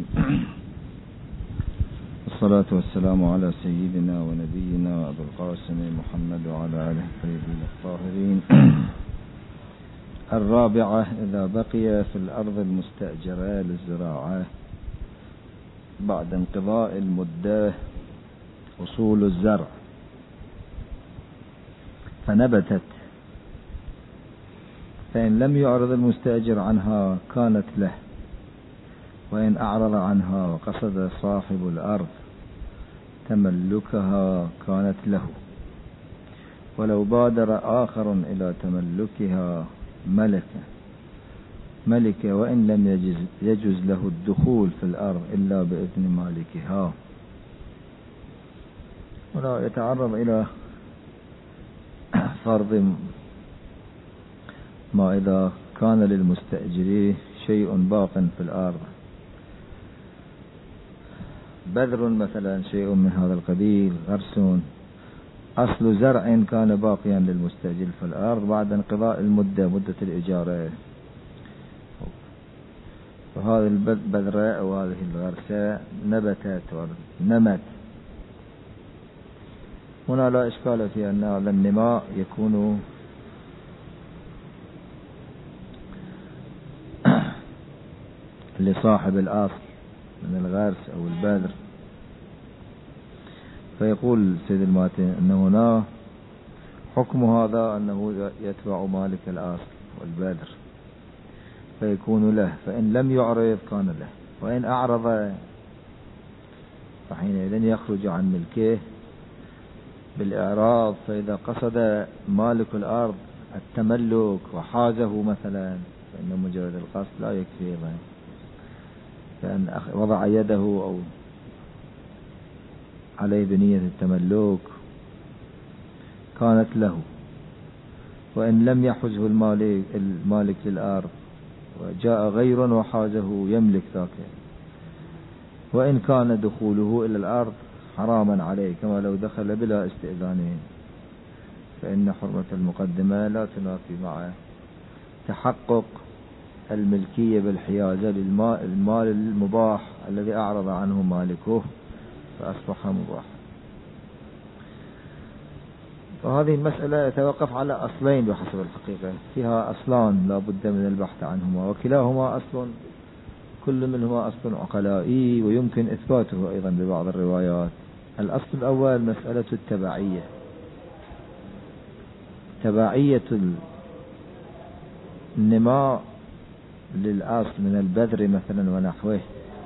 الرحيم. الصلاة والسلام على سيدنا ونبينا أبو القاسم محمد وعلى آله الطيبين الطاهرين. الرابعة: إذا بقي في الأرض المستأجرة للزراعة بعد انقضاء المدة أصول الزرع فنبتت، فإن لم يعرض المستأجر عنها كانت له، وإن أعرض عنها وقصد صاحب الأرض تملكها كانت له، ولو بادر آخر إلى تملكها ملك وإن لم يجوز له الدخول في الأرض إلا بإذن مالكها. ولا يتعرض إلى فرض ما إذا كان للمستأجر شيء باق في الأرض، بذر مثلا، شيء من هذا القبيل، غرس، أصل زرع كان باقيا للمستأجر في الأرض بعد انقضاء مدة الإجارة، وهذه البذرة أو هذه الغرسة نبتت ونمت. هنا لا إشكال في أن النماء يكون لصاحب الأصل من الغرس أو البذر. فيقول سيد الماتي أن هنا حكم هذا أنه يتبع مالك الأصل والبذر فيكون له، فإن لم يعرض كان له، وإن أعرض فحينئذ يخرج عن ملكه بالإعراض. فإذا قصد مالك الأرض التملك وحازه مثلا فإن مجرد القصد لا يكفي أيضا، فإن وضع يده أو عليه بنية التملك كانت له، وإن لم يحزه المالك للأرض وجاء غير وحازه يملك ذاك، وإن كان دخوله إلى الأرض حراما عليه كما لو دخل بلا استئذان، فإن حرمة المقدمة لا تنافي مع تحقق الملكية بالحيازة للمال المباح الذي أعرض عنه مالكه فأصبح مباح. وهذه المسألة يتوقف على أصلين بحسب الحقيقة، فيها أصلان لا بد من البحث عنهما، وكلاهما أصل، كل منهما أصل عقلائي ويمكن إثباته أيضا ببعض الروايات. الأصل الأول مسألة التبعية، تبعية النماء للأصل من البذر مثلا ونحوه،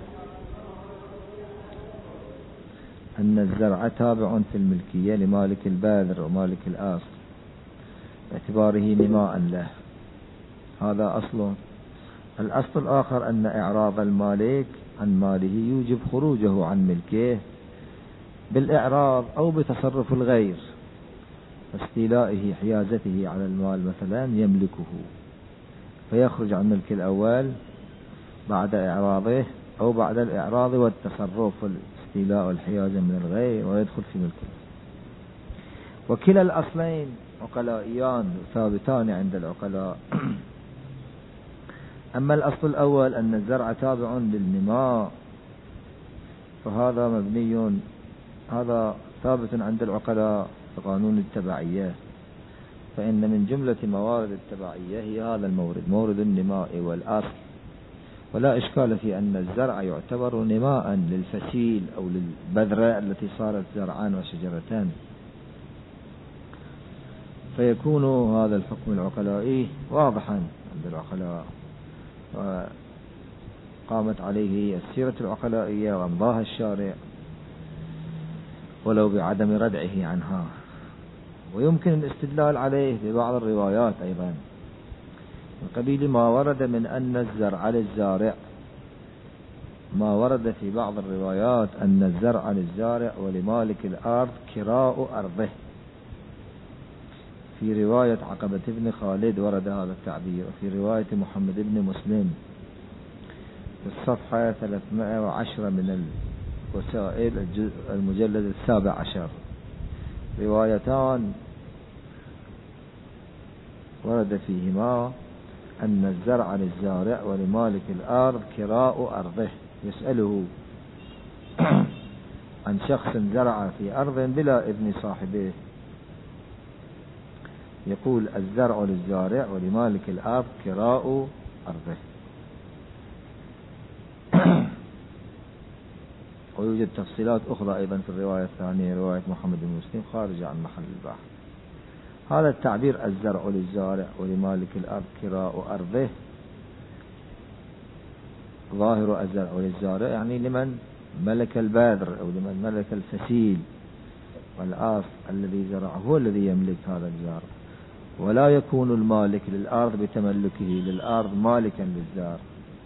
أن الزرع تابع في الملكية لمالك البذر ومالك الأصل باعتباره نماء له، هذا أصل. الأصل الآخر أن إعراض المالك عن ماله يوجب خروجه عن ملكه بالإعراض أو بتصرف الغير، واستيلائه حيازته على المال مثلا يملكه، فيخرج عن ملك الأول بعد إعراضه أو بعد الإعراض والتصرف والاستيلاء والحيازة من الغير ويدخل في ملكه. وكلا الأصلين عقلائيان ثابتان عند العقلاء. أما الأصل الأول أن الزرع تابع للنماء فهذا مبني، هذا ثابت عند العقلاء بقانون التبعية، فإن من جملة موارد التبعية هي هذا المورد، مورد النماء والأصل، ولا إشكال في أن الزرع يعتبر نماء للفسيل أو للبذرة التي صارت زرعان وشجرتان، فيكون هذا الحكم العقلائي واضحا عند العقلاء، وقامت عليه السيرة العقلائية وأمضاها الشارع ولو بعدم ردعه عنها. ويمكن الاستدلال عليه ببعض الروايات أيضا من قبيل ما ورد من أن الزرع للزارع، ما ورد في بعض الروايات أن الزرع للزارع ولمالك الأرض كراء أرضه. في رواية عقبة بن خالد ورد هذا التعبير، وفي رواية محمد بن مسلم في الصفحة 310 من الوسائل المجلد 17 روايتان ورد فيهما أن الزرع للزارع ولمالك الأرض كراء أرضه، يسأله عن شخص زرع في أرض بلا إذن صاحبه، يقول الزرع للزارع ولمالك الأرض كراء أرضه. ويوجد تفصيلات أخرى أيضا في الرواية الثانية، رواية محمد بن مسلم، خارجة عن محل البحث. هذا التعبير الزرع للزارع ولمالك الأرض كراء أرضه، ظاهر الزرع للزارع يعني لمن ملك البذر أو لمن ملك الفسيل والآص الذي زرعه هو الذي يملك هذا الزرع، ولا يكون المالك للأرض بتملكه للأرض مالكا للزرع،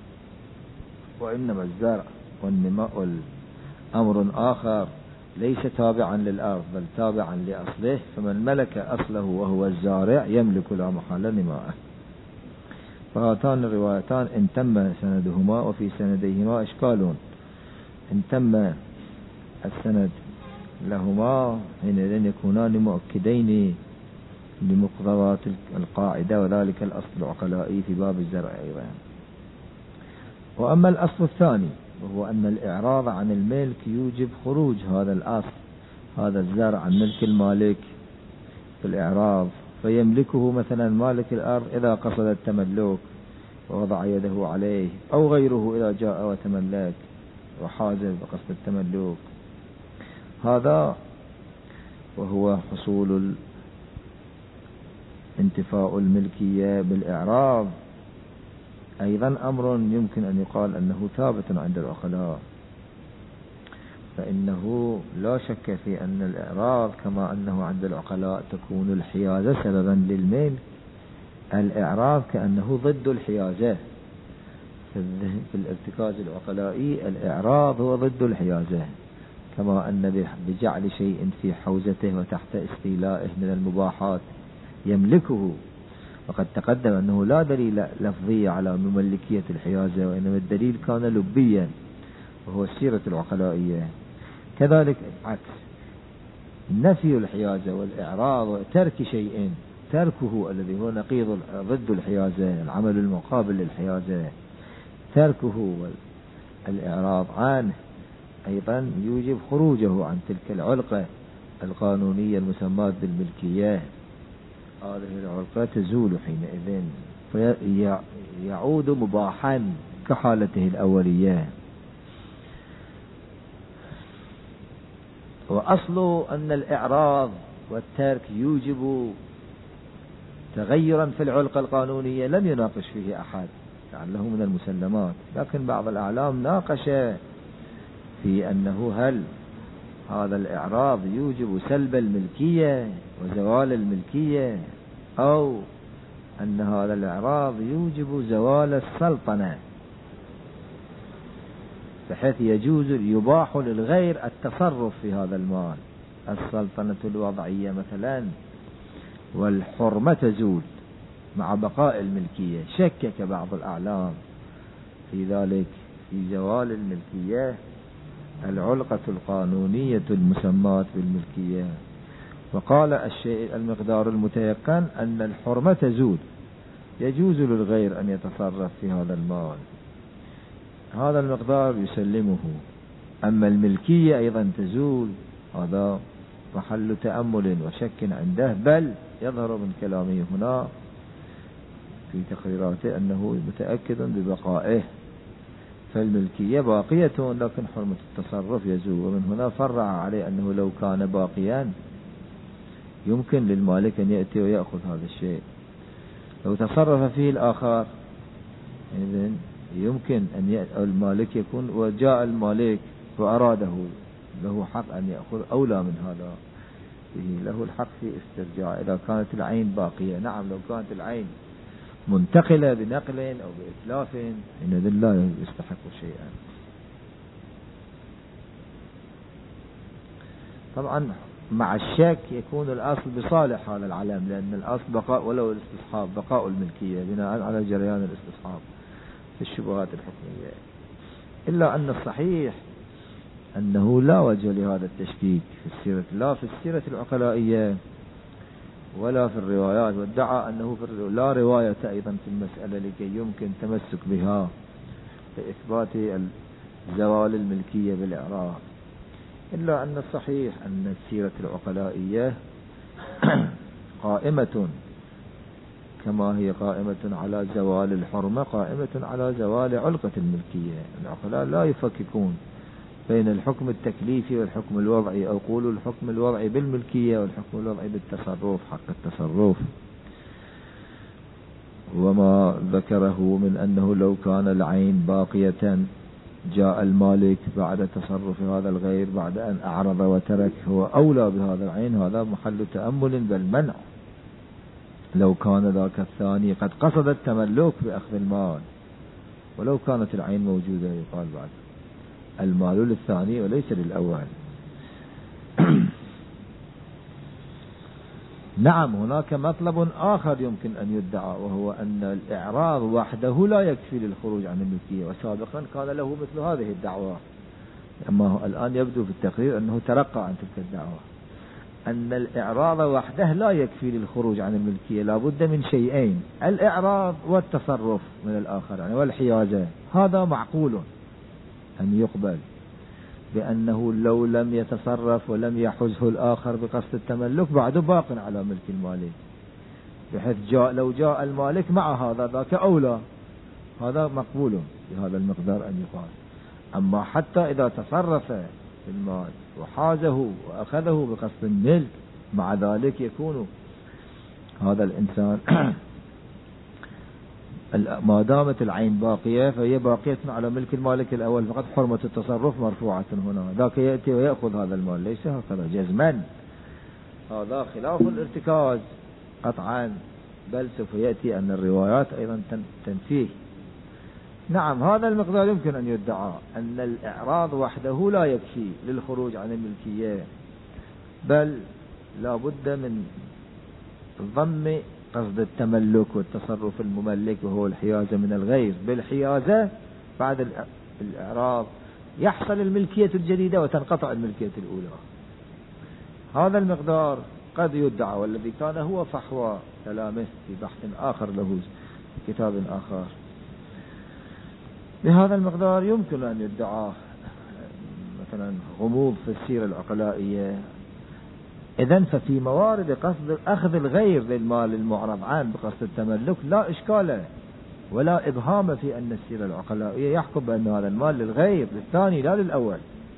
وإنما الزرع والنماء أمر آخر ليس تابعا للأرض بل تابعا لأصله، فمن ملك أصله وهو الزارع يملك لا محالة نماءه. فهاتان الروايتان إن تم سندهما وفي سنديهما إشكال، إن تم السند لهما حينئذ يكونان مؤكدين لمقتضيات القاعدة وذلك الأصل العقلائي في باب الزرع أيضا. وأما الأصل الثاني وهو أن الإعراض عن الملك يوجب خروج هذا الأصل، هذا الزرع، عن ملك المالك في الإعراض، فيملكه مثلا مالك الأرض إذا قصد التملك ووضع يده عليه، أو غيره إذا جاء وتملك وحاز بقصد التملك. هذا وهو حصول انتفاء الملكية بالإعراض أيضا أمر يمكن أن يقال أنه ثابت عند العقلاء، فإنه لا شك في أن الإعراض كما أنه عند العقلاء تكون الحيازة سببا للملك، الإعراض كأنه ضد الحيازة. في الارتكاز العقلائي الإعراض هو ضد الحيازة، كما أن بجعل شيء في حوزته وتحت استيلائه من المباحات يملكه، وقد تقدم أنه لا دليل لفظي على مملكية الحيازة، وإنما الدليل كان لبيا وهو السيرة العقلائية. كذلك عكس نفي الحيازة والإعراض وترك شيء، تركه الذي هو نقيض ضد الحيازة، العمل المقابل للحيازة، تركه والإعراض عنه أيضا يوجب خروجه عن تلك العلقة القانونية المسماة بالملكية. هذه العلقة تزول حينئذ فيعود مباحا كحالته الأولية. وأصل أن الإعراض والترك يوجب تغيرا في العلقة القانونية لم يناقش فيه أحد لعله من المسلمات، لكن بعض الأعلام ناقش في أنه هل هذا الإعراض يوجب سلب الملكية وزوال الملكية، أو أن هذا الإعراض يوجب زوال السلطنة، بحيث يباح للغير التصرف في هذا المال، السلطنة الوضعية مثلا والحرمة تزول مع بقاء الملكية. شكك بعض الأعلام في ذلك، في زوال الملكية العلقة القانونية المسماة بالملكية، وقال الشيء المقدار المتيقن أن الحرمة تزول، يجوز للغير أن يتصرف في هذا المال، هذا المقدار يسلمه. أما الملكية أيضا تزول، هذا محل تأمل وشك عنده، بل يظهر من كلامه هنا في تقريراته أنه متأكد ببقائه، فالملكية باقية لكن حرمة التصرف يزول. ومن هنا فرع عليه أنه لو كان باقيا يمكن للمالك أن يأتي ويأخذ هذا الشيء، لو تصرف فيه الآخر إذن يمكن أن المالك يكون وجاء المالك وأراده، له حق أن يأخذ أولى من هذا، له الحق في استرجاع إذا كانت العين باقية. نعم لو كانت العين منتقلة بنقل أو بإتلاف إن لا يستحق شيئا. طبعا مع الشك يكون الأصل بصالح هذا العلم، لأن الأصل بقاء ولو الاستصحاب، بقاء الملكية بناء على جريان الاستصحاب في الشبهات الحكمية. إلا أن الصحيح أنه لا وجه لهذا التشكيك في السيرة، لا في السيرة العقلائية ولا في الروايات، وادعى أنه لا رواية أيضا في المسألة لكي يمكن تمسك بها لإثبات زوال الملكية بالإعراض، إلا أن الصحيح أن السيرة العقلائية قائمة كما هي قائمة على زوال الحرمة، قائمة على زوال علقة الملكية. العقلاء لا يفككون بين الحكم التكليفي والحكم الوضعي، أو قولوا الحكم الوضعي بالملكية والحكم الوضعي بالتصرف، حق التصرف. وما ذكره من أنه لو كان العين باقية جاء المالك بعد تصرف هذا الغير بعد أن أعرض وترك، هو أولى بهذا العين، هذا محل تأمل بل منع. لو كان ذاك الثاني قد قصد التملك بأخذ المال، ولو كانت العين موجودة يقال بعد المال للثاني وليس للأول. نعم، هناك مطلب آخر يمكن أن يدعى، وهو أن الإعراض وحده لا يكفي للخروج عن الملكية، وسابقا كان له مثل هذه الدعوة، أما الآن يبدو في التقرير أنه ترقى عن تلك الدعوة، أن الإعراض وحده لا يكفي للخروج عن الملكية، لا بد من شيئين: الإعراض والتصرف من الآخر، يعني والحيازة. هذا معقول أن يقبل، بأنه لو لم يتصرف ولم يحزه الآخر بقصد التملك بعد باق على ملك المالك، بحيث لو جاء المالك مع هذا ذاك أولى، هذا مقبول بهذا المقدار أن يقال. أما حتى إذا تصرف في المال وحازه وأخذه بقصد الملك، مع ذلك يكون هذا الإنسان ما دامت العين باقية فهي باقية على ملك المالك الأول، فقط حرمة التصرف مرفوعة هنا، ذاك يأتي ويأخذ هذا المال، ليس هكذا جزما، هذا خلاف الارتكاز قطعا، بل سوف يأتي أن الروايات أيضا تنفيه. نعم، هذا المقدار يمكن أن يدعى أن الإعراض وحده لا يكفي للخروج عن الملكية، بل لا بد من ضم قصد التملك والتصرف المملك وهو الحيازة من الغير، بالحيازة بعد الإعراض يحصل الملكية الجديدة وتنقطع الملكية الأولى. هذا المقدار قد يدعى، والذي كان هو فحوى كلامه في بحث آخر له في كتاب آخر. بهذا المقدار يمكن أن يدعى مثلا غموض في السيرة العقلائية. إذن ففي موارد قصد أخذ الغير للمال المعرض عنه بقصد التملك لا إشكال ولا إبهام في أن السيرة العقلائية يحكم بأن هذا المال للغير للثاني لا للأول،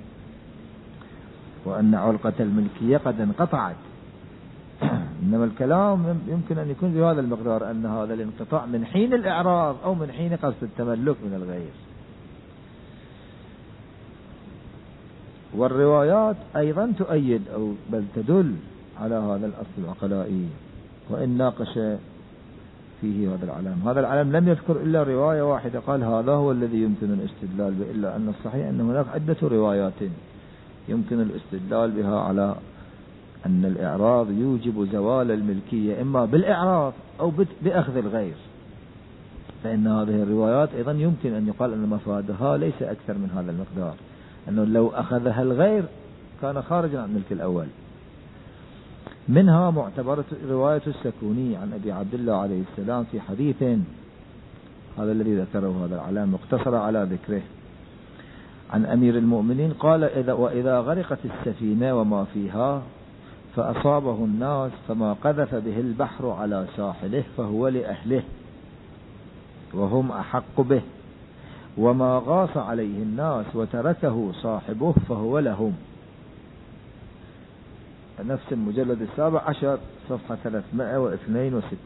وأن علقة الملكية قد انقطعت. إنما الكلام يمكن أن يكون بهذا المقدار، أن هذا الانقطاع من حين الإعراض أو من حين قصد التملك من الغير. والروايات أيضا تؤيد أو بل تدل على هذا الأصل العقلائي، وإن ناقش فيه هذا العلم. هذا العلم لم يذكر إلا رواية واحدة، قال هذا هو الذي يمكن الاستدلال به، إلا أن الصحيح أن هناك عدة روايات يمكن الاستدلال بها على أن الإعراض يوجب زوال الملكية إما بالإعراض أو بأخذ الغير. فإن هذه الروايات أيضا يمكن أن يقال أن مفادها ليس أكثر من هذا المقدار، أنه لو أخذها الغير كان خارجا عن ملك الأول. منها معتبرة رواية السكوني عن أبي عبد الله عليه السلام في حديث هذا الذي ذكره هذا العلام مقتصر على ذكره عن أمير المؤمنين قال: وإذا غرقت السفينة وما فيها فأصابه الناس فما قذف به البحر على ساحله فهو لأهله وهم أحق به، وما غاص عليه الناس وتركه صاحبه فهو لهم. نفس المجلد 17 صفحة 362.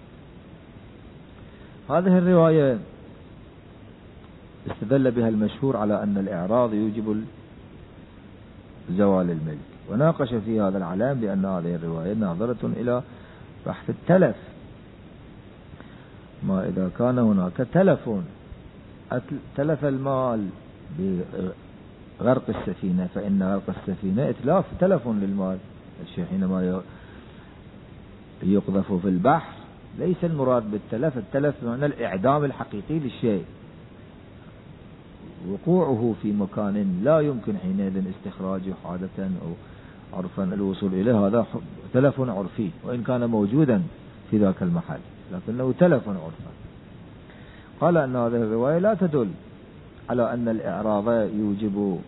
هذه الرواية استدل بها المشهور على أن الإعراض يوجب زوال الملك، وناقش في هذا العلام بأن هذه الرواية ناظرة إلى بحث التلف. ما إذا كان هناك تلف المال بغرق السفينة، فإن غرق السفينة إتلاف تلف للمال. الشيء حينما يقذف في البحر ليس المراد بالتلف، التلف معنى الإعدام الحقيقي للشيء، وقوعه في مكان لا يمكن حينئذ استخراجه عادة أو عرفا الوصول إليه، هذا تلف عرفي وإن كان موجودا في ذاك المحل، لكنه تلف عرفا. قال أن هذه الرواية لا تدل على أن الإعراض يوجب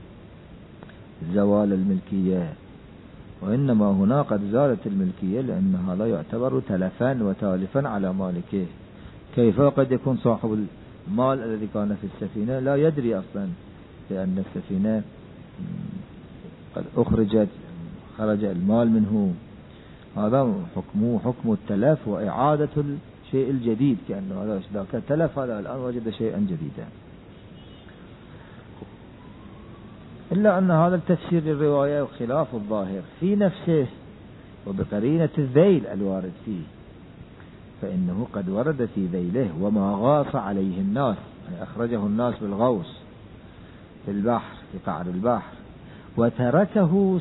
زوال الملكية، وإنما هنا قد زالت الملكية، لأن هذا يعتبر تلفا وتالفا على مالكه. كيف قد يكون صاحب المال الذي كان في السفينة لا يدري أصلا بأن السفينة قد خرج المال منه؟ هذا حكمه حكم التلف وإعادة الشيء الجديد، كأنه هذا ذاك تلف، هذا الآن وجد شيئا جديدا. إلا أن هذا التفسير للرواية خلاف الظاهر في نفسه وبقرينة الذيل الوارد فيه، فإنه قد ورد في ذيله وما غاص عليه الناس، يعني أخرجه الناس بالغوص في البحر في قعر البحر، وتركه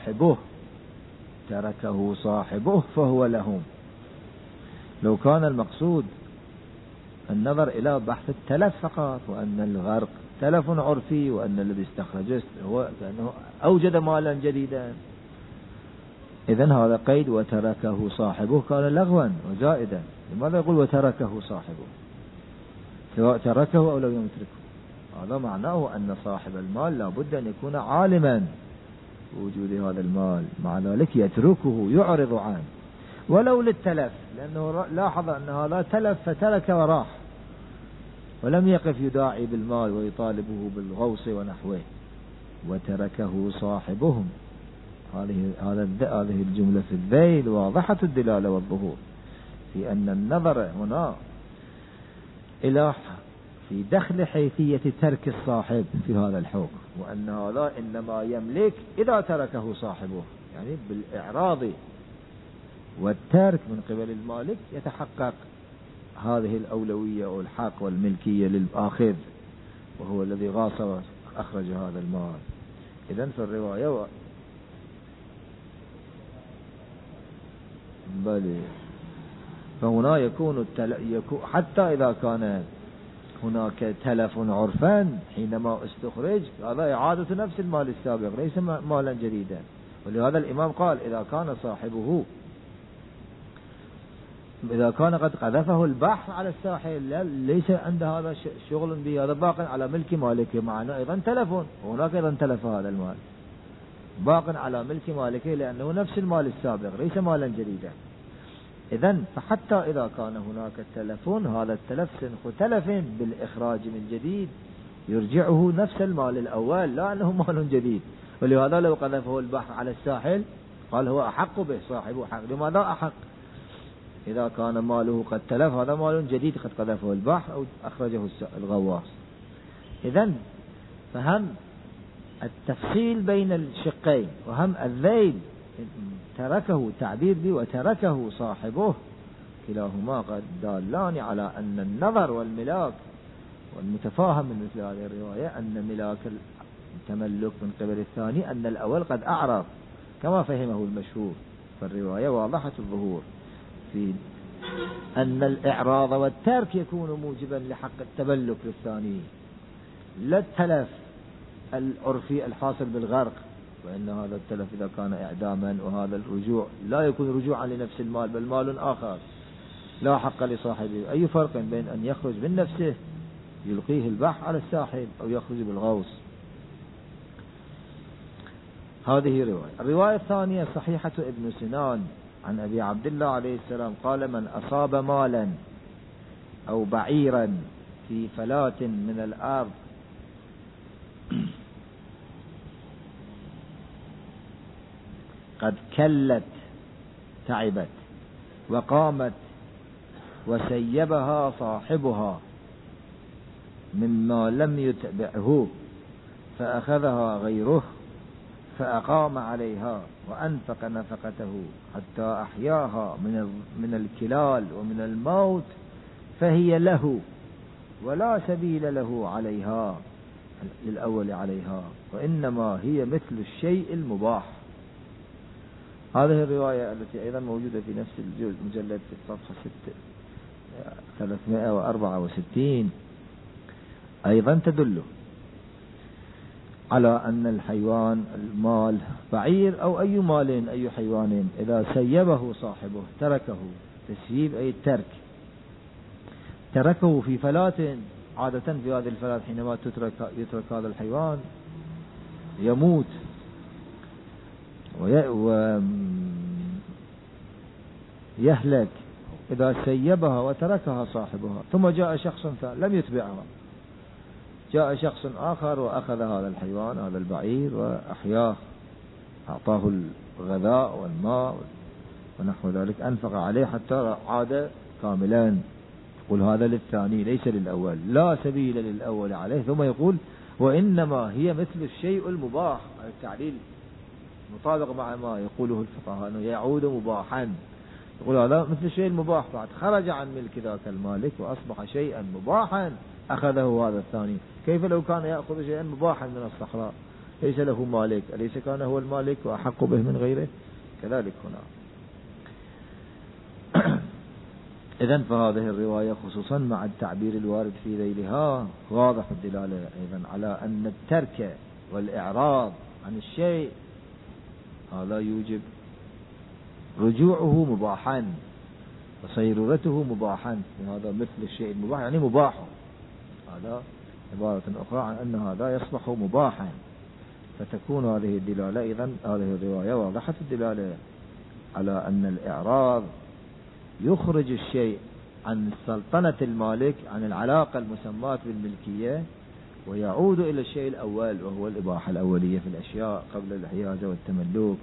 صاحبه فهو لهم. لو كان المقصود النظر إلى بحث التلف فقط، وأن الغرق تلف عرفي، وأن الذي استخرجه هو كأنه أوجد مالا جديدا، إذن هذا قيد وتركه صاحبه كان لغوا وزائدا. لماذا يقول وتركه صاحبه؟ سواء تركه أو لم يتركه، هذا معناه أن صاحب المال لا بد أن يكون عالما بوجود هذا المال، مع ذلك يتركه يعرض عنه ولو للتلف، لأنه لاحظ أن هذا تلف فترك وراح، ولم يقف يداعي بالمال ويطالبه بالغوص ونحوه. وتركه صاحبهم، هذه الجملة في الذيل واضحة الدلالة والظهور في أن النظر هنا إلى في دخل حيثية ترك الصاحب في هذا الحكم، وأن هذا إنما يملك إذا تركه صاحبه، يعني بالإعراض والترك من قبل المالك يتحقق هذه الأولوية والحق والملكية للآخذ، وهو الذي غاص وأخرج هذا المال. إذن في الرواية فهنا يكون حتى إذا كان هناك تلف عرفا حينما استخرج، هذا إعادة نفس المال السابق ليس مالا جديدا. ولهذا الإمام قال إذا كان صاحبه إذا كان قد قذفه البحر على الساحل ليس عند هذا شغل به، هذا باق على ملك مالكه، معنا أيضا تلف، وهناك أيضا تلف هذا المال باق على ملك مالكه، لأنه نفس المال السابق ليس مالا جديدا. إذن فحتى إذا كان هناك تلف، هذا التلف سنخ تلف بالإخراج من جديد يرجعه نفس المال الأول، لا أنه مال جديد. ولهذا لو قذفه البحر على الساحل قال هو أحق به، صاحبه حق. لماذا أحق؟ إذا كان ماله قد تلف، هذا مال جديد قد قذفه البحر أو أخرجه الغواص. إذن فهم التفصيل بين الشقين، وهم الذيل تركه تعبير به وتركه صاحبه، كلاهما قد دالان على أن النظر والملاك، والمتفاهم من مثل هذه الرواية أن ملاك التملك من قبل الثاني، أن الأول قد أعرف كما فهمه المشهور. فالرواية واضحة الظهور في أن الإعراض والترك يكون موجبا لحق التملك للثاني، لا التلف العرفي الحاصل بالغرق، وإن هذا التلف إذا كان إعداما، وهذا الرجوع لا يكون رجوعا لنفس المال بل مال آخر لا حق لصاحبه. أي فرق بين أن يخرج من نفسه يلقيه البحر على الساحل أو يخرج بالغوص؟ هذه رواية. الرواية الثانية صحيحة ابن سنان عن أبي عبد الله عليه السلام قال من أصاب مالا أو بعيرا في فلاة من الأرض قد كلت تعبت وقامت وسيبها صاحبها مما لم يتبعه فأخذها غيره فأقام عليها وأنفق نفقته حتى أحياها من الكلال ومن الموت، فهي له ولا سبيل له عليها للأول عليها، وإنما هي مثل الشيء المباح. هذه الرواية التي أيضا موجودة في نفس المجلد في الصفحة 364 أيضا تدل على أن الحيوان المال بعير أو أي مال أي حيوان إذا سيبه صاحبه تركه، تسييب أي الترك، تركه في فلاة عادة في هذه الفلات حينما يترك هذا الحيوان يموت ويهلك إذا سيبها وتركها صاحبها، ثم جاء شخص لم يتبعها، جاء شخص آخر وأخذ هذا الحيوان هذا البعير وأحياه، أعطاه الغذاء والماء ونحو ذلك، أنفق عليه حتى عاد كاملا. يقول هذا للثاني ليس للأول، لا سبيل للأول عليه. ثم يقول وإنما هي مثل الشيء المباح. التعليل مطابق مع ما يقوله الفقهاء أنه يعود مباحا. يقول هذا مثل الشيء المباح، بعد خرج عن ملك ذاك المالك وأصبح شيئا مباحا أخذه هذا الثاني. كيف لو كان يأخذ شيئا مباحا من الصحراء ليس له مالك، أليس كان هو المالك وأحق به من غيره؟ كذلك هنا. إذن فهذه الرواية خصوصا مع التعبير الوارد في ذيلها واضح الدلالة أيضا على أن الترك والإعراض عن الشيء هذا يوجب رجوعه مباحا وصيرورته مباحا. هذا مثل الشيء المباح يعني مباح، هذا عبارة أخرى عن أن هذا يصبح مباحا. فتكون هذه الدلالة إذن هذه الرواية واضحة الدلالة على أن الإعراض يخرج الشيء عن سلطنة المالك، عن العلاقة المسماة بالملكية، ويعود إلى الشيء الأول وهو الإباحة الأولية في الأشياء قبل الحيازة والتملك.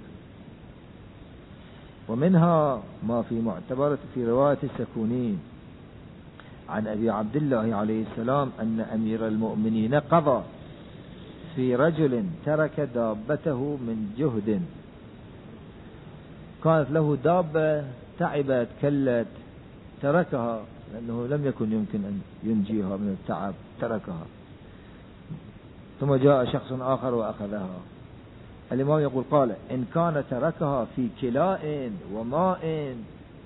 ومنها ما في معتبرة في رواية السكوني عن أبي عبد الله عليه السلام أن أمير المؤمنين قضى في رجل ترك دابته من جهد. كانت له دابة تعبت كلت تركها لأنه لم يكن يمكن أن ينجيها من التعب، تركها. ثم جاء شخص آخر وأخذها. الإمام يقول قال إن كان تركها في كلاء وماء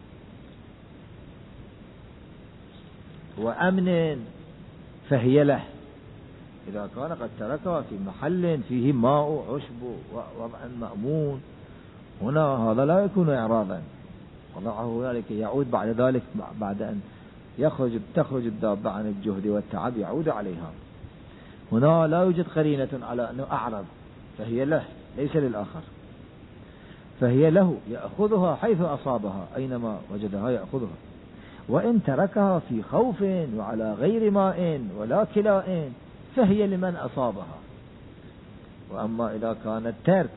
وأمن فهي له. إذا كان قد تركها في محل فيه ماء وعشب ووضع مأمون، هنا هذا لا يكون إعراضا، وضعه ذلك يعود بعد ذلك بعد أن تخرج الدابة عن الجهد والتعب يعود عليها. هنا لا يوجد قرينة على أنه أعرض، فهي له ليس للآخر، فهي له يأخذها حيث أصابها أينما وجدها يأخذها. وإن تركها في خوف وعلى غير ماء ولا كلاء فهي لمن أصابها. وأما إذا كان الترك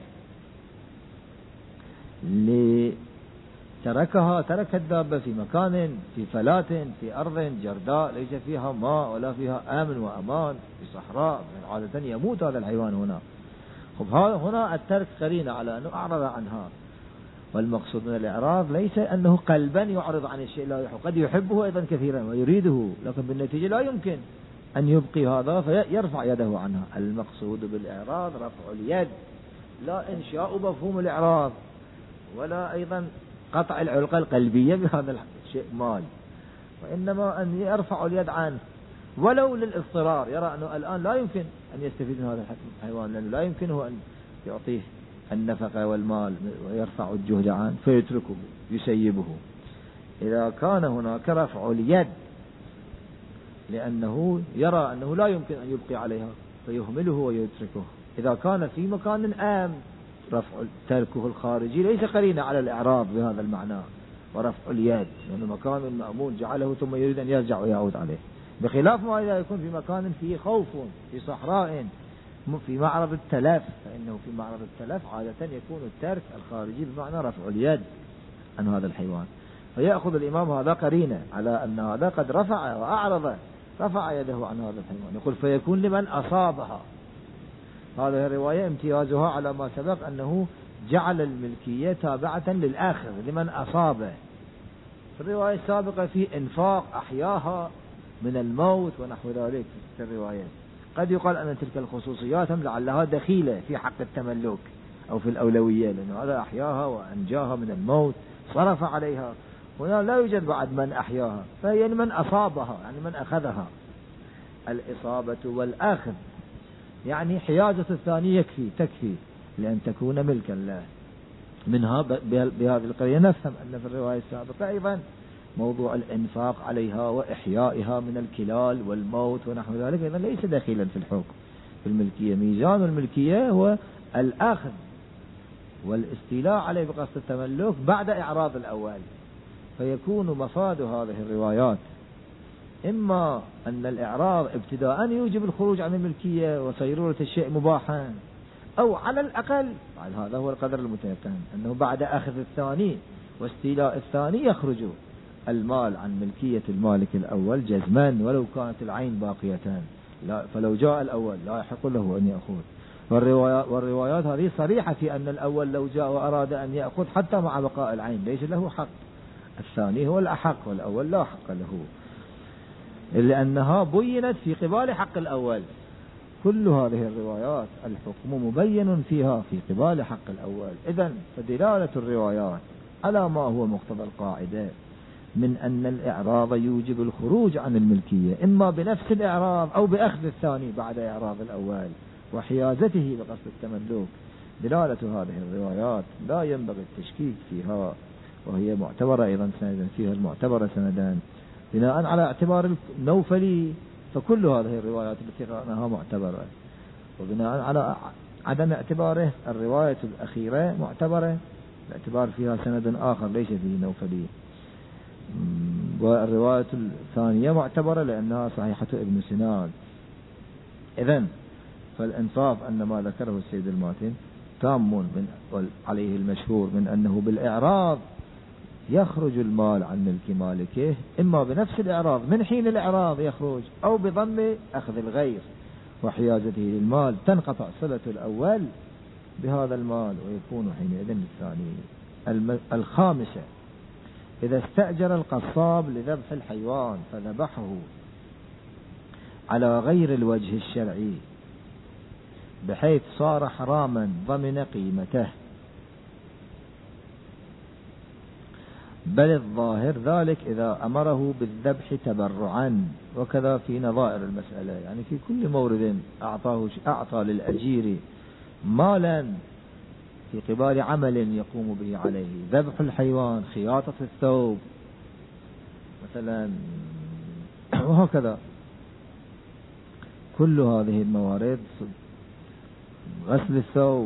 ترك الدابة في مكان في فلات في أرض جرداء ليس فيها ماء ولا فيها آمن وأمان، في صحراء عادة يموت هذا الحيوان هنا. هنا الترك قرينة على أنه أعرض عنها. والمقصود من الإعراض ليس أنه قلبا يعرض عن الشيء لا يحب، قد يحبه أيضا كثيرا ويريده، لكن بالنتيجة لا يمكن أن يبقي هذا فيرفع يده عنها. المقصود بالإعراض رفع اليد، لا إنشاء مفهوم الإعراض ولا أيضا قطع العلاقة القلبية بهذا الشيء مال، وإنما أن يرفع اليد عنه ولو للاضطرار. يرى أنه الآن لا يمكن أن يستفيد من هذا الحيوان لأنه لا يمكنه أن يعطيه النفقة والمال ويرفع الجهد عنه فيتركه يسيبه. إذا كان هناك رفع اليد لأنه يرى أنه لا يمكن أن يبقي عليها فيهمله ويتركه. إذا كان في مكان آمن رفع تركه الخارجي ليس قرينة على الإعراض بهذا المعنى. ورفع اليد لأنه مكان مأمون جعله ثم يريد أن يرجع ويعود عليه، بخلاف ما إذا يكون في مكان فيه خوف في صحراء في معرض التلف، فإنه في معرض التلف عادة يكون الترك الخارجي بمعنى رفع اليد عن هذا الحيوان. فيأخذ الإمام هذا قرينة على أن هذا قد رفع وأعرض، رفع يده عن هذا الحيوان. يقول فيكون لمن أصابها. هذه الرواية امتيازها على ما سبق أنه جعل الملكية تابعة للآخر لمن أصابه. في الرواية السابقة في إنفاق أحياها من الموت ونحو ذلك. في الرواية قد يقال أن تلك الخصوصيات لعلها دخيلة في حق التملك أو في الأولوية، لأن هذا أحياها وأنجاها من الموت صرف عليها. هنا لا يوجد بعد من أحياها، فهي من أصابها يعني من أخذها. الإصابة والأخذ يعني حيازة الثاني تكفي لأن تكون ملكا له. منها بهذه القرية نفهم أن في الرواية السابقة أيضا موضوع الإنفاق عليها وإحيائها من الكلال والموت ونحو ذلك إذا ليس دخيلا في الحكم في الملكية. ميزان الملكية هو الأخذ والاستيلاء عليه بقصد التملك بعد إعراض الأول. فيكون مفاد هذه الروايات إما أن الإعراض ابتداء يوجب الخروج عن الملكية وصيرورة الشيء مباحا، أو على الأقل هذا هو القدر المتيقن أنه بعد أخذ الثاني واستيلاء الثاني يخرج المال عن ملكية المالك الأول جزما ولو كانت العين باقيتان، فلو جاء الأول لا يحق له أن يأخذ. والروايات هذه صريحة في أن الأول لو جاء وأراد أن يأخذ حتى مع بقاء العين ليس له حق، الثاني هو الأحق والأول لا حق له، لأنها بينت في قبال حق الأول. كل هذه الروايات الحكم مبين فيها في قبال حق الأول. إذن فدلالة الروايات على ما هو مقتضى القاعدة من أن الإعراض يوجب الخروج عن الملكية إما بنفس الإعراض أو بأخذ الثاني بعد إعراض الأول وحيازته بقصد التملك. دلالة هذه الروايات لا ينبغي التشكيك فيها، وهي معتبرة أيضا سندا، فيها المعتبرة سندا بناء على اعتبار النوفلي. فكل هذه الروايات التي قرأناها معتبرة، وبناء على عدم اعتباره الرواية الأخيرة معتبرة باعتبار فيها سند آخر ليس فيه نوفلي، والرواية الثانية معتبرة لأنها صحيحة ابن سنان. إذن فالإنصاف أن ما ذكره السيد الماتن تام عليه المشهور من أنه بالإعراض يخرج المال عن ملك مالكه إما بنفس الإعراض من حين الإعراض يخرج أو بضم أخذ الغير وحيازته للمال، تنقطع صلة الأول بهذا المال ويكون حينئذ الثاني. الخامسة إذا استأجر القصاب لذبح الحيوان فذبحه على غير الوجه الشرعي بحيث صار حراما ضمن قيمته، بل الظاهر ذلك إذا أمره بالذبح تبرعا. وكذا في نظائر المسألة، يعني في كل مورد أعطى للأجير مالا في قبال عمل يقوم به عليه، ذبح الحيوان، خياطة الثوب مثلا، وهكذا كل هذه الموارد، غسل الثوب،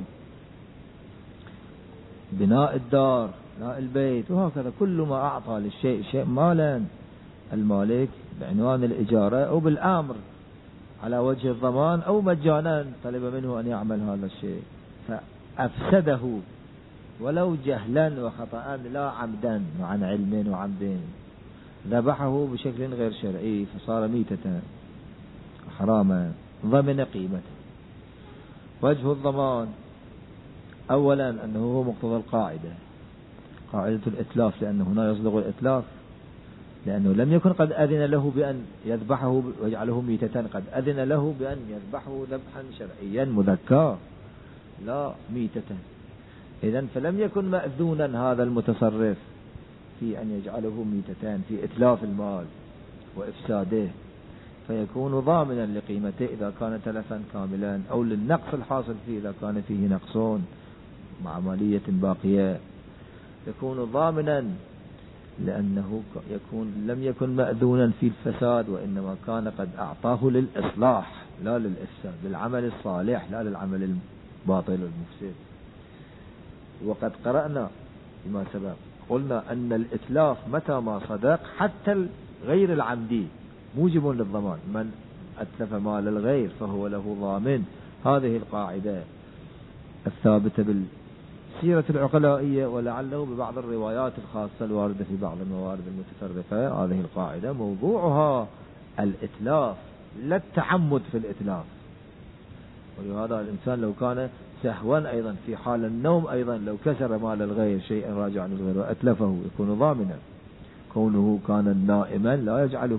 بناء الدار، بناء البيت، وهكذا كل ما أعطى للشيء شيء مالا المالك بعنوان الإجارة أو بالأمر على وجه الضمان أو مجانا طلب منه أن يعمل هذا الشيء فأفسده ولو جهلا وخطأ لا عمدا عن علم وعمد، ذبحه بشكل غير شرعي فصار ميتة حراما ضمن قيمته. وجه الضمان أولا أنه هو مقتضى القاعدة، قاعدة الإتلاف، لأن هنا يصدق الإتلاف لأنه لم يكن قد أذن له بأن يذبحه ويجعله ميتة، قد أذن له بأن يذبحه ذبحا شرعيا مذكى لا ميتة. إذن فلم يكن مأذونا هذا المتصرف في أن يجعله ميتتان في إتلاف المال وإفساده، فيكون ضامنا لقيمته إذا كان تلفا كاملا، أو للنقص الحاصل فيه إذا كان فيه نقص مع مالية باقية، يكون ضامنا لأنه لم يكن مأذونا في الفساد، وإنما كان قد أعطاه للإصلاح لا للإفساد، للعمل الصالح لا للعمل الباطل المفسد. وقد قرأنا فيما سبق قلنا أن الإتلاف متى ما صدق حتى غير العمدي موجب للضمان، من أتلف مال الغير فهو له ضامن. هذه القاعدة الثابتة بالسيرة العقلائية ولعله ببعض الروايات الخاصة الواردة في بعض الموارد المتفرقة، هذه القاعدة موضوعها الإتلاف لا التعمد في الإتلاف. ولهذا الإنسان لو كان سهوا أيضا في حال النوم أيضا لو كسر مال الغير شيئا راجعا للغير وأتلفه يكون ضامنا، كونه كان نائما لا يجعله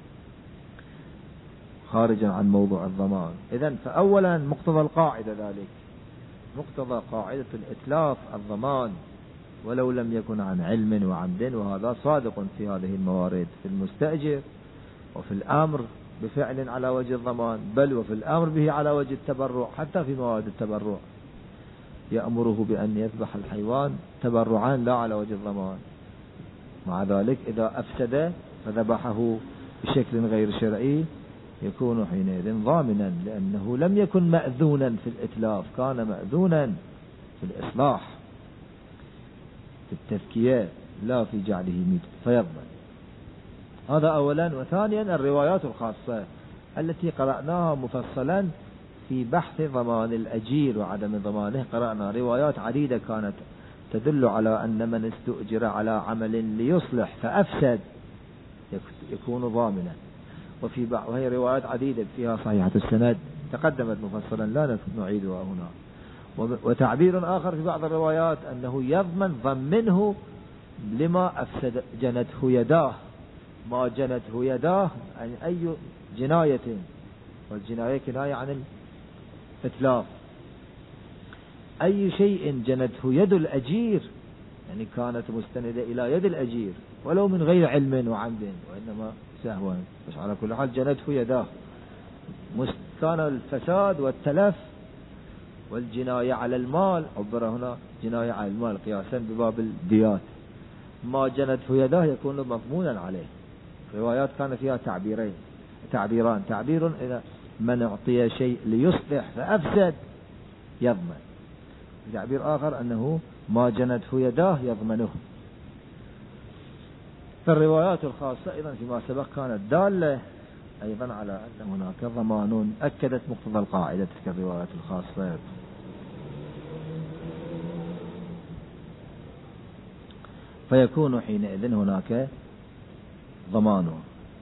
خارجا عن موضوع الضمان. إذن فأولا مقتضى القاعدة ذلك، مقتضى قاعدة الإتلاف الضمان ولو لم يكن عن علم وعمد، وهذا صادق في هذه الموارد في المستأجر وفي الأمر بفعل على وجه الضمان، بل وفي الأمر به على وجه التبرع. حتى في موارد التبرع يأمره بأن يذبح الحيوان تبرعا لا على وجه الضمان، مع ذلك إذا أفسد فذبحه بشكل غير شرعي يكون حينئذ ضامنا، لأنه لم يكن مأذونا في الإتلاف، كان مأذونا في الإصلاح في التذكية لا في جعله ميت فيضمن. هذا أولا. وثانيا الروايات الخاصة التي قرأناها مفصلا في بحث ضمان الأجير وعدم ضمانه، قرأنا روايات عديدة كانت تدل على أن من استؤجر على عمل ليصلح فأفسد يكون ضامنا، وهي روايات عديدة فيها صحيحة السند تقدمت مفصلا لا نعيدها هنا. وتعبير آخر في بعض الروايات أنه يضمن ضمنه لما أفسد جنته يداه، ما جنته يداه يعني أي جناية، والجناية كناية عن الإتلاف، أي شيء جنته يد الأجير يعني كانت مستندة إلى يد الأجير ولو من غير علم وعمد وإنما سهوا، بس على كل حال جنته يداه، كان الفساد والتلف والجناية على المال، عبر هنا جناية على المال قياسا بباب الديات، ما جنته يداه يكون مضمونا عليه. روايات كان فيها تعبيران، تعبير إذا من أعطي شيء ليصلح فأفسد يضمن، تعبير آخر أنه ما جنته يداه يضمنه. فالروايات الخاصة أيضا فيما سبق كانت دالة أيضا على أن هناك ضمان، أكدت مقتضى القاعدة تلك الروايات الخاصة. فيكون حينئذ هناك ضمانه،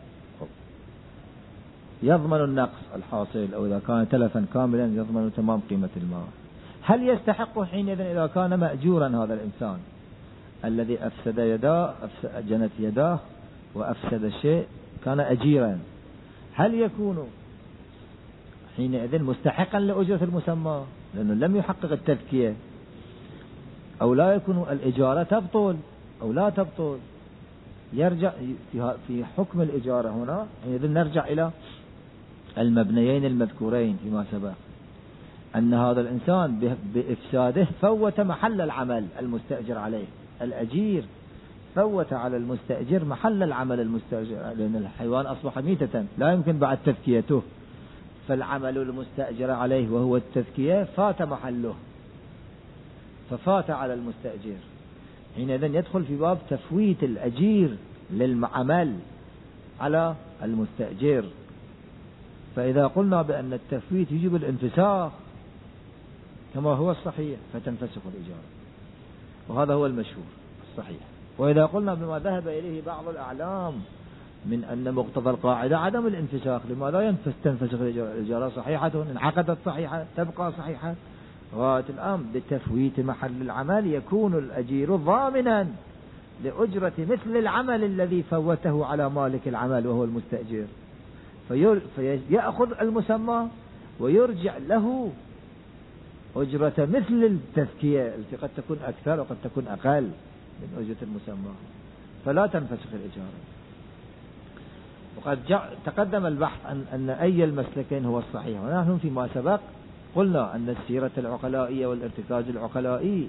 يضمن النقص الحاصل، أو إذا كان تلفا كاملا يضمن تمام قيمة المال. هل يستحق حينئذ إذا كان مأجورا هذا الإنسان الذي أفسد يداه، جنت يداه وأفسد الشيء، كان أجيرا، هل يكون حينئذ مستحقا لأجرة المسمى لأنه لم يحقق التذكية، أو لا يكون الإجارة تبطل أو لا تبطل؟ يرجع في حكم الإجارة هنا حينئذ نرجع إلى المبنيين المذكورين فيما سبق، أن هذا الإنسان بإفساده فوت محل العمل المستأجر عليه، الأجير فوت على المستأجر محل العمل المستأجر، لأن الحيوان أصبح ميتة لا يمكن بعد تذكيته، فالعمل المستأجر عليه وهو التذكية فات محله، ففات على المستأجر، حينئذ يدخل في باب تفويت الأجير للعمل على المستأجر. فإذا قلنا بأن التفويت يجب الانفساخ كما هو الصحيح فتنفسخ الإجارة، وهذا هو المشهور الصحيح. وإذا قلنا بما ذهب إليه بعض الأعلام من أن مقتضى القاعدة عدم الانفساخ، لماذا تنفسخ الإجارة؟ صحيحة انعقدت صحيحة تبقى صحيحة، غاية الأمر بتفويت محل العمل يكون الأجير ضامنا لأجرة مثل العمل الذي فوته على مالك العمل وهو المستأجر، فيأخذ المسمى ويرجع له أجرة مثل التذكية التي قد تكون أكثر وقد تكون أقل من أجرة المسمى، فلا تنفسخ الإجارة. وقد تقدم البحث أن أي المسلكين هو الصحيح، ونحن فيما سبق قلنا أن السيرة العقلائية والارتكاز العقلائي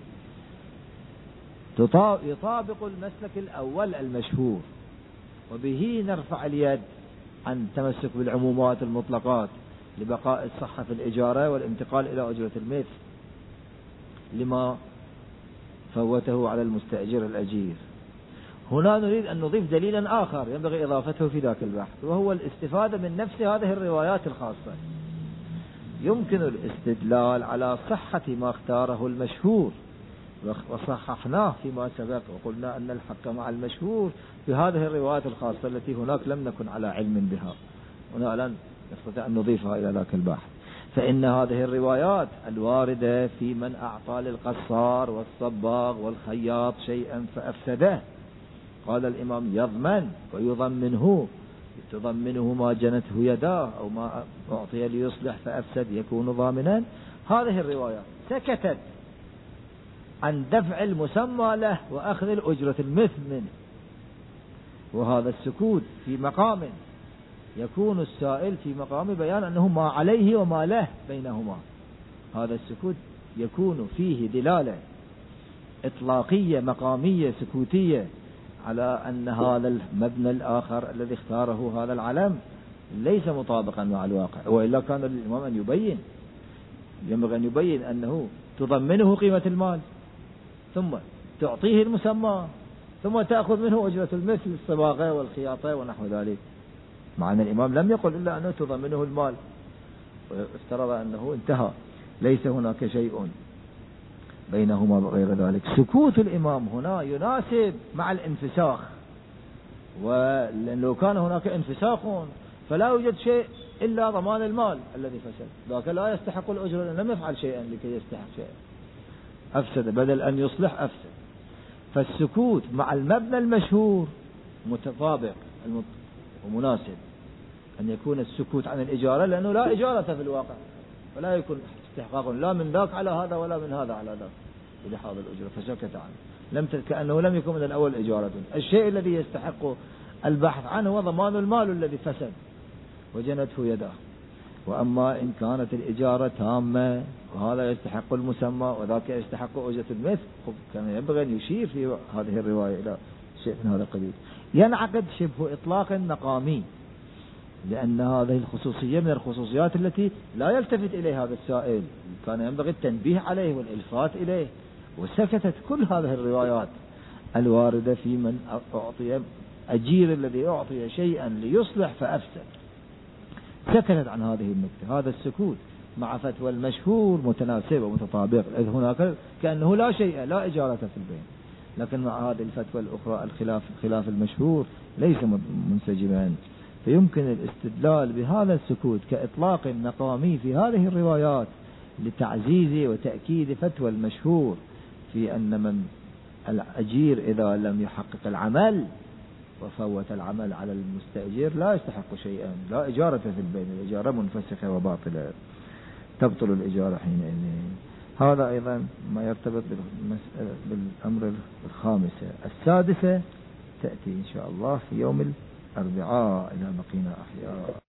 يطابق المسلك الأول المشهور، وبه نرفع اليد عن تمسك بالعمومات المطلقات لبقاء الصحة في الإجارة والانتقال إلى أجرة المثل لما فوته على المستأجر الأجير. هنا نريد أن نضيف دليلا آخر ينبغي إضافته في ذاك البحث، وهو الاستفادة من نفس هذه الروايات الخاصة. يمكن الاستدلال على صحة ما اختاره المشهور، وصححناه فيما سبق وقلنا أن الحق مع المشهور في هذه الروايات الخاصة التي هناك لم نكن على علم بها، هنا الآن نستطيع أن نضيفها إلى ذاك البحث. فإن هذه الروايات الواردة في من أعطى للقصار والصباغ والخياط شيئا فأفسده، قال الإمام يضمن ويضمنه، تضمنه ما جنته يداه أو ما أعطي ليصلح فأفسد يكون ضامنا. هذه الروايات سكتت عن دفع المسمى له وأخذ الأجرة المثل منه، وهذا السكوت في مقام يكون السائل في مقام بيان أنه ما عليه وما له بينهما، هذا السكوت يكون فيه دلالة إطلاقية مقامية سكوتية على أن هذا المبنى الآخر الذي اختاره هذا العلم ليس مطابقا مع الواقع، وإلا كان للإمام أن يبين، ينبغي أن يبين أنه تضمنه قيمة المال ثم تعطيه المسمى ثم تأخذ منه أجرة المثل الصباغة والخياطة ونحو ذلك، مع أن الإمام لم يقل إلا أنه تضمنه المال، وافترض أنه انتهى، ليس هناك شيء بينهما وغير ذلك. سكوت الإمام هنا يناسب مع الانفساخ، ولو كان هناك انفساخ فلا يوجد شيء إلا ضمان المال الذي فسد، ذاك لا يستحق الأجر لأنه لم يفعل شيئا لكي يستحق شيئا، أفسد بدل أن يصلح أفسد. فالسكوت مع المبنى المشهور متطابق ومناسب، أن يكون السكوت عن الإجارة، لأنه لا إجارة في الواقع، فلا يكون استحقاق لا من ذاك على هذا ولا من هذا على ذاك بلحاظ الأجرة، فسكت عنه، كأنه لم يكن من الأول إجارة. الشيء الذي يستحق البحث عنه هو ضمان المال الذي فسد وجنته يداه. وأما إن كانت الإجارة تامة وهذا يستحق المسمى وذاك يستحق أجرة المثل، كان ينبغي أن يشير في هذه الرواية إلى شيء من هذا القبيل. ينعقد شبه إطلاق نقامي، لأن هذه الخصوصية من الخصوصيات التي لا يلتفت إليها هذا السائل، كان ينبغي التنبيه عليه والإلفات إليه، وسكتت كل هذه الروايات الواردة في من أعطي أجير الذي أعطي شيئا ليصلح فأفسد، سكتت عن هذه النكتة. هذا السكوت مع فتوى المشهور متناسب ومتطابق، إذ هناك كأنه لا شيء، لا إجارة في البين، لكن مع هذه الفتوى الأخرى الخلاف المشهور ليس منسجما، فيمكن الاستدلال بهذا السكوت كإطلاق نقامي في هذه الروايات لتعزيز وتأكيد فتوى المشهور في أن من الأجير إذا لم يحقق العمل وفوت العمل على المستأجر لا يستحق شيئا، لا إجارة في البين، الإجارة منفسخة وباطلة، تبطل الإجارة حينئذ. هذا أيضا ما يرتبط بالأمر الخامسة. السادسة تأتي إن شاء الله في يوم الأربعاء إذا بقينا أحياء.